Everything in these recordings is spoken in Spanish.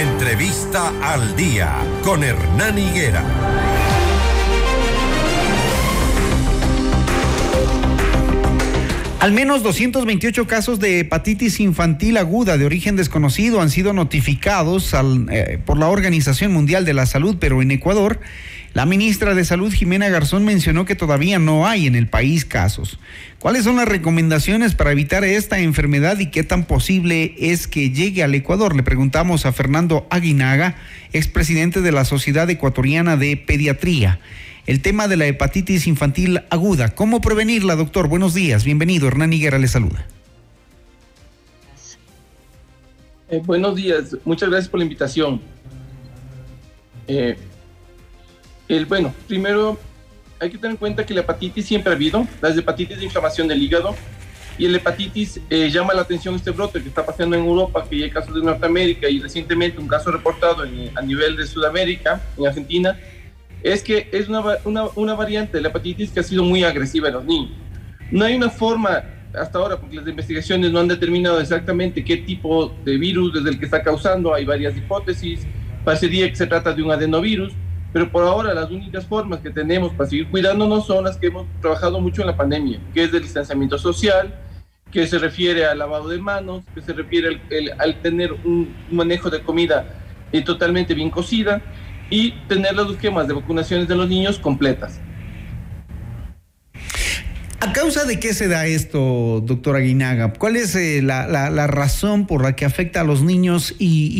Entrevista al Día con Hernán Higuera. Al menos 228 casos de hepatitis infantil aguda de origen desconocido han sido notificados por la Organización Mundial de la Salud, pero en Ecuador, la ministra de Salud, Jimena Garzón, mencionó que todavía no hay en el país casos. ¿Cuáles son las recomendaciones para evitar esta enfermedad y qué tan posible es que llegue al Ecuador? Le preguntamos a Fernando Aguinaga, expresidente de la Sociedad Ecuatoriana de Pediatría. El tema de la hepatitis infantil aguda, ¿cómo prevenirla, doctor? Buenos días, bienvenido, Hernán Higuera le saluda. Buenos días, muchas gracias por la invitación. Primero hay que tener en cuenta que la hepatitis siempre ha habido, las hepatitis de inflamación del hígado, y el hepatitis llama la atención este brote que está pasando en Europa, que ya hay casos de Norteamérica y recientemente un caso reportado a nivel de Sudamérica, en Argentina. Es que es una variante de la hepatitis que ha sido muy agresiva en los niños. No hay una forma hasta ahora, porque las investigaciones no han determinado exactamente qué tipo de virus es el que está causando. Hay varias hipótesis, parecería que se trata de un adenovirus, pero por ahora las únicas formas que tenemos para seguir cuidándonos son las que hemos trabajado mucho en la pandemia, que es el distanciamiento social, que se refiere al lavado de manos, que se refiere al tener un manejo de comida totalmente bien cocida, y tener los esquemas de vacunaciones de los niños completas. ¿A causa de qué se da esto, doctor Aguinaga? ¿Cuál es la razón por la que afecta a los niños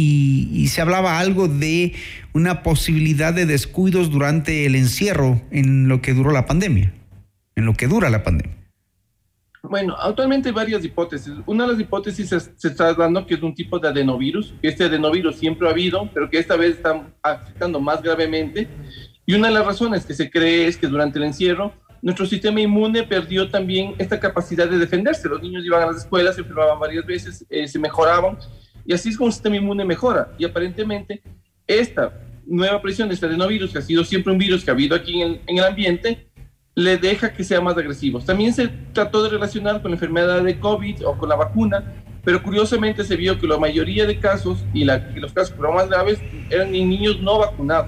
y se hablaba algo de una posibilidad de descuidos durante el encierro en lo que duró la pandemia, en lo que dura la pandemia? Bueno, actualmente hay varias hipótesis. Una de las hipótesis se está dando que es un tipo de adenovirus, que este adenovirus siempre ha habido, pero que esta vez está afectando más gravemente. Y una de las razones que se cree es que durante el encierro, nuestro sistema inmune perdió también esta capacidad de defenderse. Los niños iban a las escuelas, se enfermaban varias veces, se mejoraban, y así es como el sistema inmune mejora. Y aparentemente, esta nueva aparición de este adenovirus, que ha sido siempre un virus que ha habido aquí en el ambiente, le deja que sea más agresivos. También se trató de relacionar con la enfermedad de COVID o con la vacuna, pero curiosamente se vio que la mayoría de casos y los casos más graves eran en niños no vacunados.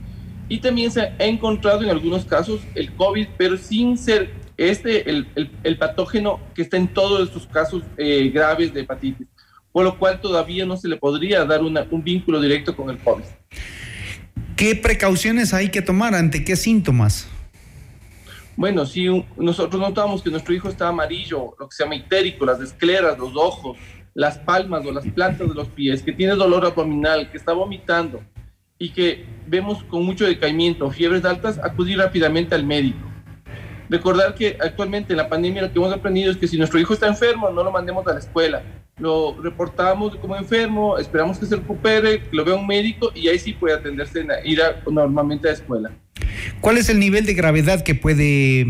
Y también se ha encontrado en algunos casos el COVID, pero sin ser el patógeno que está en todos estos casos graves de hepatitis, por lo cual todavía no se le podría dar un vínculo directo con el COVID. ¿Qué precauciones hay que tomar? ¿Ante qué síntomas? Bueno, si nosotros notamos que nuestro hijo está amarillo, lo que se llama ictérico, las escleras, los ojos, las palmas o las plantas de los pies, que tiene dolor abdominal, que está vomitando y que vemos con mucho decaimiento, fiebres altas, acudir rápidamente al médico. Recordar que actualmente en la pandemia lo que hemos aprendido es que si nuestro hijo está enfermo, no lo mandemos a la escuela. Lo reportamos como enfermo, esperamos que se recupere, que lo vea un médico y ahí sí puede atenderse, normalmente a la escuela. ¿Cuál es el nivel de gravedad que puede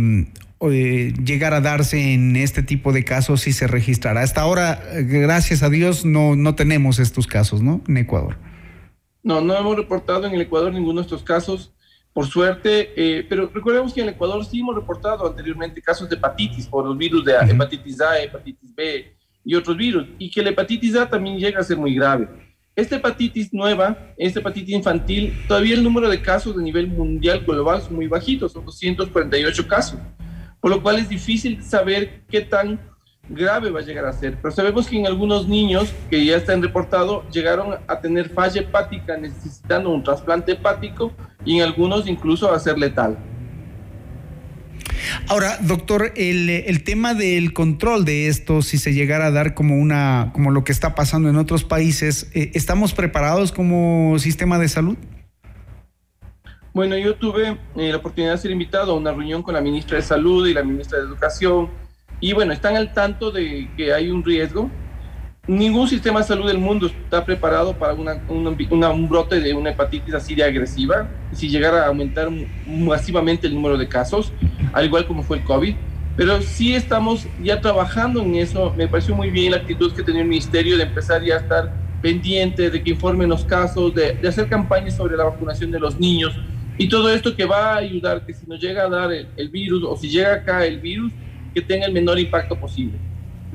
llegar a darse en este tipo de casos si se registrará? Hasta ahora, gracias a Dios, no tenemos estos casos, ¿no? En Ecuador. No hemos reportado en el Ecuador ninguno de estos casos, por suerte, pero recordemos que en el Ecuador sí hemos reportado anteriormente casos de hepatitis por los virus de hepatitis A, hepatitis B y otros virus, y que la hepatitis A también llega a ser muy grave. Esta hepatitis nueva, esta hepatitis infantil, todavía el número de casos a nivel mundial global son muy bajitos, son 248 casos, por lo cual es difícil saber qué tan grave va a llegar a ser. Pero sabemos que en algunos niños que ya están reportados llegaron a tener falla hepática necesitando un trasplante hepático y en algunos incluso a ser letal. Ahora, doctor, el tema del control de esto, si se llegara a dar como lo que está pasando en otros países, ¿estamos preparados como sistema de salud? Bueno, yo tuve la oportunidad de ser invitado a una reunión con la ministra de Salud y la ministra de Educación, y bueno, están al tanto de que hay un riesgo. Ningún sistema de salud del mundo está preparado para un brote de una hepatitis así de agresiva, si llegara a aumentar masivamente el número de casos, al igual como fue el COVID. Pero sí estamos ya trabajando en eso. Me pareció muy bien la actitud que tenía el ministerio de empezar ya a estar pendiente de que informen los casos, de hacer campañas sobre la vacunación de los niños y todo esto que va a ayudar que si nos llega a dar el virus o si llega acá el virus, que tenga el menor impacto posible.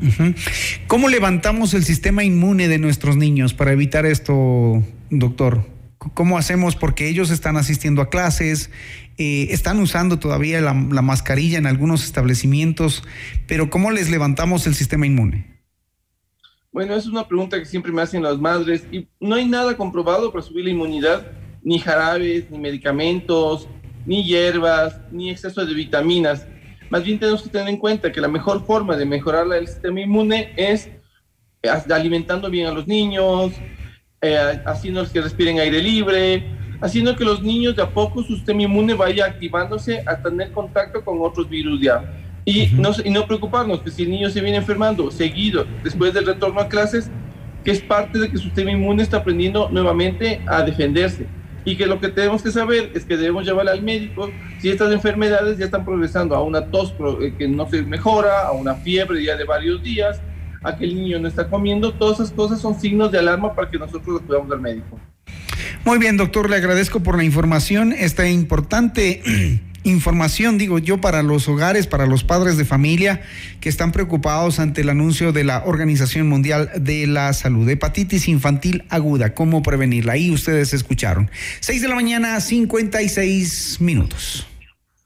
Uh-huh. ¿Cómo levantamos el sistema inmune de nuestros niños para evitar esto, doctor? ¿Cómo hacemos? Porque ellos están asistiendo a clases, están usando todavía la mascarilla en algunos establecimientos, pero ¿cómo les levantamos el sistema inmune? Bueno, es una pregunta que siempre me hacen las madres y no hay nada comprobado para subir la inmunidad, ni jarabes, ni medicamentos, ni hierbas, ni exceso de vitaminas. Más bien tenemos que tener en cuenta que la mejor forma de mejorar el sistema inmune es alimentando bien a los niños, haciéndolos que respiren aire libre, haciendo que los niños de a poco su sistema inmune vaya activándose a tener contacto con otros virus ya. Y no preocuparnos que si el niño se viene enfermando seguido después del retorno a clases, que es parte de que su sistema inmune está aprendiendo nuevamente a defenderse. Y que lo que tenemos que saber es que debemos llevarle al médico si estas enfermedades ya están progresando a una tos que no se mejora, a una fiebre ya de varios días, a que el niño no está comiendo. Todas esas cosas son signos de alarma para que nosotros los podamos al médico. Muy bien, doctor, le agradezco por la información, esta importante información, digo yo, para los hogares, para los padres de familia que están preocupados ante el anuncio de la Organización Mundial de la Salud. Hepatitis infantil aguda, ¿cómo prevenirla? Ahí ustedes escucharon. 6 de la mañana, 56 minutos.